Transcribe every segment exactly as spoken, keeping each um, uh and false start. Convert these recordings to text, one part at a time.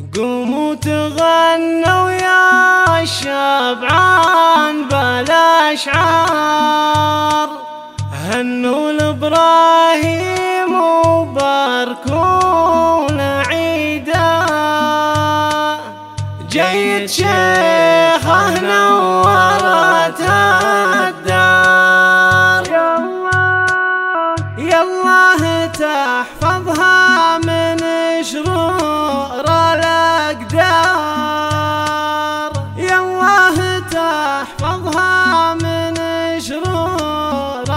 قوموا تغنوا يا الشبعان بالاشعار، هنوا لابراهيم وباركوا عيدا. جيد شيخه نورت الدار، يالله تحفظها من شرور الأقدار، يالله تحفظها من شرور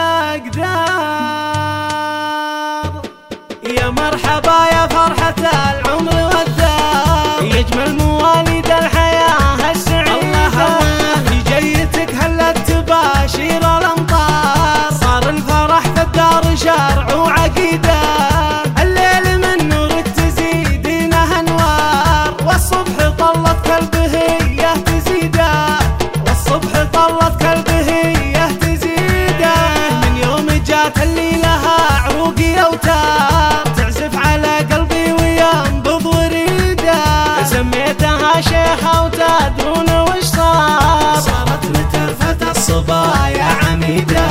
الأقدار. يا مرحبا يا فرحة العمر والدار، يجمل مواليد الحياة السعيدة. الله الله في جيتك هلت تباشير الأمطار، صار الفرح في الدار شرع وعقيدة. الليل من نورك تزيدينه أنوار، والصبح طلت كالبهية تزيده، والصبح طلت كالبهية تزيده. من يوم جات اللي لها عروقي أوتار، تعزف على قلبي وينبض وريده. سميتها شيخة وتدرون وش صار، صارت لترفة الصبايا عميدة.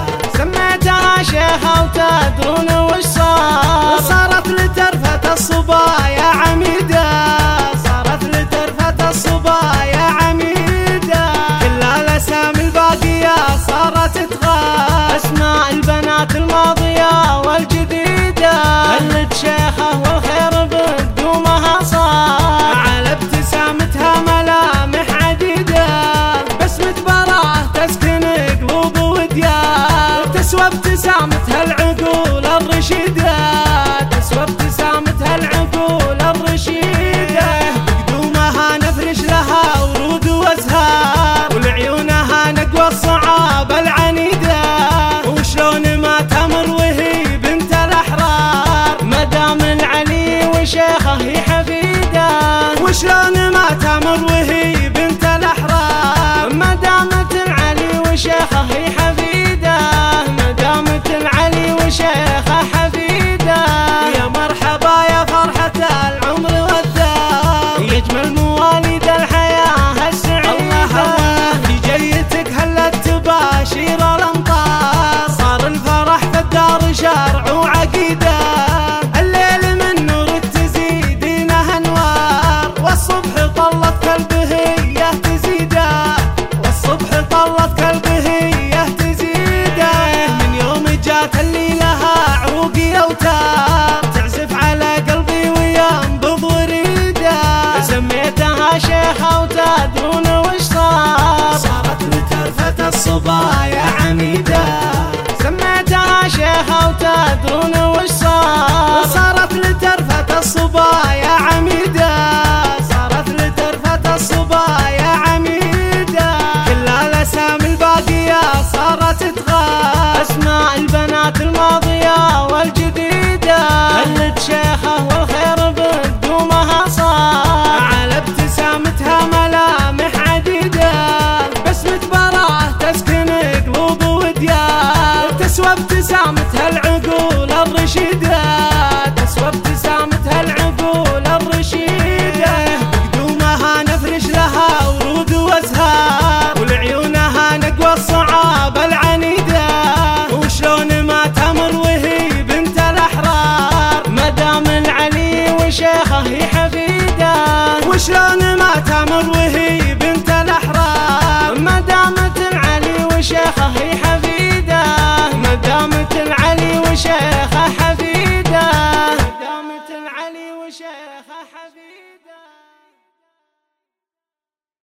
سميتها شيخة وتدرون وش صار، صارت لترفة الصبايا عميدة. صارت لترفة الصبايا عميدة. كل الأسامي الباقية صارت تغار، أسماء البنات الماضية والجديدة. هلت شيخة والخير بقدومها صار، على ابتسامتها ملامح عديدة. بسمة براءة تسكن قلوب وديار، تسوى ابتسامتها العقول الرشيدة، تسوى ابتسامتها العقول الرشيدة. بقدومها نفرش لها ورود وازهار، ولعيونها نقوى الصعاب العنيدة. وشلون ما تمر وهي بنت الأحرار، مدام العلي وشيخه هي حفيدة. وشلون ما تمر وهي بنت الأحرار، مدامة العلي وشيخه هي حفيدة. مدامة العلي وشيخه حفيدة. يا مرحبا يا فرحة العمر والدار، يجمل مواليد الحياة السعيدة. الله الله في جيتك هلت تباشير الأمطار، صار الفرح في الدار شرع وعقيدة. الليل من نورك تزيدينه أنوار، والصبح طلت كالبهية تزيده، والصبح طلت كالبهية تزيده. من يوم جات اللي لها عروقي أوتار، تعزف على قلبي وينبض وريده. سميتها شيخة وتدرون وش صار، صارت لترفة الصبايا عميدة. سميتها شيخة وتدرون وش صار، صارت لترفة الصبايا عميدة. صارت لترفة الصبايا عميدة. كل الأسامي الباقية صارت تغار، أسماء البنات الماضية والجديدة. هلت شيخة والخير بقدومها صار، على ابتسامتها ملامح عديدة. بسمة براءة تسكن قلوب وديار، تسوى ابتسامتها العقول الرشيدة، تسوى ابتسامتها العقول الرشيدة. بقدومها نفرش لها ورود وازهار، ولعيونها نقوى الصعاب العنيدة. وشلون ما تمر وهي بنت الأحرار، مدام العلي وشيخه هي حفيدة. وشلون ما تمر وهي بنت الأحرار، مدامة العلي وشيخه هي حفيدة.